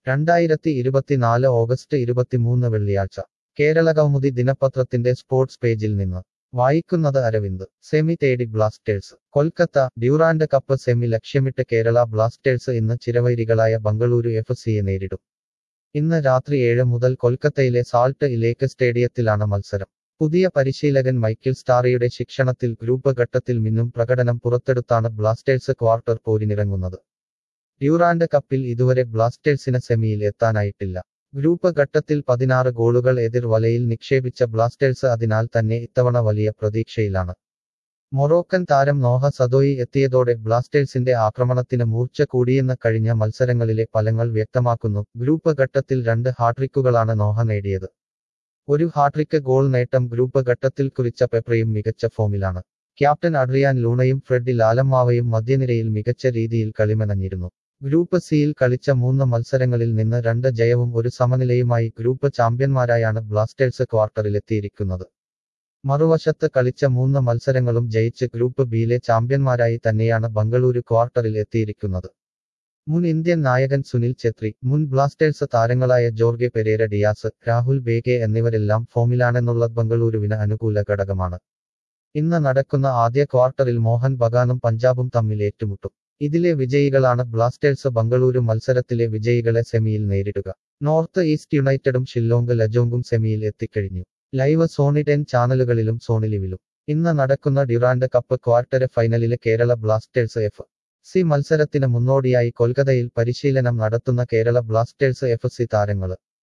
2024 August 23 വെള്ളിയാഴ്ച കേരളകൗമുദി ദിനപത്രത്തിന്റെ sports പേജിൽ നിന്ന് വായിക്കുന്നത് അരവിന്ദ് സെമി തേടി Blasters Kolkata Durand cup semi ലക്ഷ്യമിട്ട് കേരള ബ്ലാസ്റ്റേഴ്സ് ഇന്ന് ചിരവൈരികളായ ബംഗളൂരു എഫ്.സിയെ നേരിടും. ഇന്ന് രാത്രി 7 മുതൽ കൊൽക്കത്തയിലെ സാൾട്ട് ലേക്ക് സ്റ്റേഡിയത്തിലാണ് മത്സരം. പുതിയ പരിശീലകൻ മൈക്കിൾ സ്റ്റാറിയുടെ ശിക്ഷണത്തിൽ ഗ്രൂപ്പ് ഘട്ടത്തിൽ മിന്നും പ്രകടനം പുറത്തെടുത്താണ് ബ്ലാസ്റ്റേഴ്സ് ക്വാർട്ടർ പോരിനിറങ്ങുന്നത്. ഡ്യൂറാൻഡ് കപ്പിൽ ഇതുവരെ ബ്ലാസ്റ്റേഴ്സിന് സെമിയിൽ എത്താനായിട്ടില്ല. ഗ്രൂപ്പ് ഘട്ടത്തിൽ 16 ഗോളുകൾ എതിർ വലയിൽ നിക്ഷേപിച്ച ബ്ലാസ്റ്റേഴ്സ് അതിനാൽ തന്നെ ഇത്തവണ വലിയ പ്രതീക്ഷയിലാണ്. മൊറോക്കൻ താരം നോഹ സദോയി എത്തിയതോടെ ബ്ലാസ്റ്റേഴ്സിന്റെ ആക്രമണത്തിന് മൂർച്ച കൂടിയെന്ന് കഴിഞ്ഞ മത്സരങ്ങളിലെ ഫലങ്ങൾ വ്യക്തമാക്കുന്നു. ഗ്രൂപ്പ് ഘട്ടത്തിൽ 2 ഹാട്രിക്കുകളാണ് നോഹ നേടിയത്. ഒരു ഹാട്രിക്ക് ഗോൾ നേട്ടം ഗ്രൂപ്പ് ഘട്ടത്തിൽ കുറിച്ച പെപ്രയും മികച്ച ഫോമിലാണ്. ക്യാപ്റ്റൻ അഡ്രിയാൻ ലൂണയും ഫ്രെഡി ലാലമ്മാവയും മധ്യനിരയിൽ മികച്ച രീതിയിൽ കളിമെനഞ്ഞിരുന്നു. ഗ്രൂപ്പ് സിയിൽ കളിച്ച 3 മത്സരങ്ങളിൽ നിന്ന് 2 ജയവും 1 സമനിലയുമായി ഗ്രൂപ്പ് ചാമ്പ്യന്മാരായാണ് ബ്ലാസ്റ്റേഴ്സ് ക്വാർട്ടറിലെത്തിയിരിക്കുന്നത്. മറുവശത്ത് കളിച്ച 3 മത്സരങ്ങളും ജയിച്ച് ഗ്രൂപ്പ് ബിയിലെ ചാമ്പ്യന്മാരായി തന്നെയാണ് ബംഗളൂരു ക്വാർട്ടറിൽ എത്തിയിരിക്കുന്നത്. മുൻ ഇന്ത്യൻ നായകൻ സുനിൽ ഛത്രി, മുൻ ബ്ലാസ്റ്റേഴ്സ് താരങ്ങളായ Jorge Pereyra Diaz, Rahul Bheke എന്നിവരെല്ലാം ഫോമിലാണെന്നുള്ളത് ബംഗളൂരുവിന് അനുകൂല ഘടകമാണ്. ഇന്ന് നടക്കുന്ന ആദ്യ ക്വാർട്ടറിൽ മോഹൻ ബഗാനും പഞ്ചാബും തമ്മിൽ ഏറ്റുമുട്ടും. ഇതിലെ വിജയികളാണ് ബ്ലാസ്റ്റേഴ്സ് ബംഗളൂരു മത്സരത്തിലെ വിജയികളെ സെമിയിൽ നേരിടുക. നോർത്ത് ഈസ്റ്റ് യുണൈറ്റഡും ഷില്ലോങ് ലജോംഗും സെമിയിൽ എത്തിക്കഴിഞ്ഞു. ലൈവ് സോണി 10 ചാനലുകളിലും സോണി ലിവിലും. ഇന്ന് നടക്കുന്ന ഡ്യൂറാൻഡ് കപ്പ് ക്വാർട്ടർ ഫൈനലിലെ കേരള ബ്ലാസ്റ്റേഴ്സ് എഫ്.സി മത്സരത്തിന് മുന്നോടിയായി കൊൽക്കത്തയിൽ പരിശീലനം നടത്തുന്ന കേരള ബ്ലാസ്റ്റേഴ്സ് എഫ്.സി താരങ്ങള്